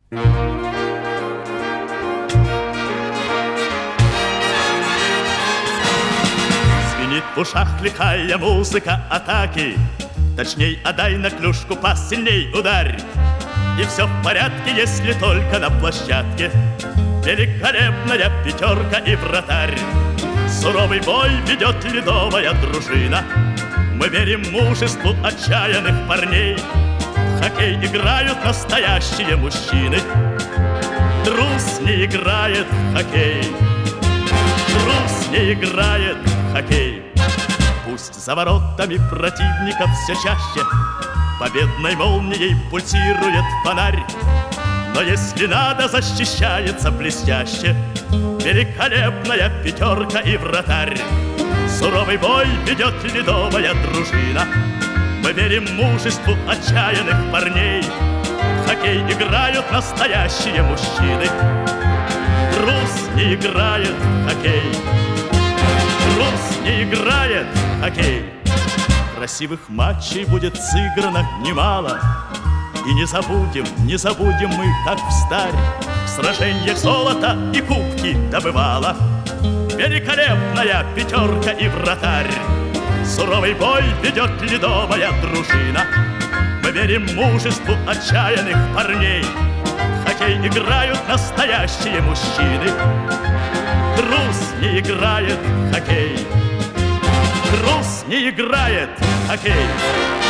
Звенит в ушах лихая музыка атаки. Точней, отдай на клюшку пас, сильней ударь. И все в порядке, если только на площадке великолепная пятерка и вратарь. Суровый бой ведет ледовая дружина. Мы верим мужеству отчаянных парней. В хоккей играют настоящие мужчины. Трус не играет в хоккей. Трус не играет в хоккей. Пусть за воротами противников все чаще победной молнией пульсирует фонарь, но если надо, защищается блестяще великолепная пятерка и вратарь. Суровый бой ведет ледовая дружина. Мы верим мужеству отчаянных парней. В хоккей играют настоящие мужчины. Трус не играет в хоккей. Трус не играет в хоккей. Красивых матчей будет сыграно немало. И не забудем мы, как встарь в сражениях золото и кубки добывала великолепная пятерка и вратарь. Суровый бой ведет ледовая дружина. Мы верим мужеству отчаянных парней. В хоккей играют настоящие мужчины. Трус не играет в хоккей. Трус не играет в хоккей.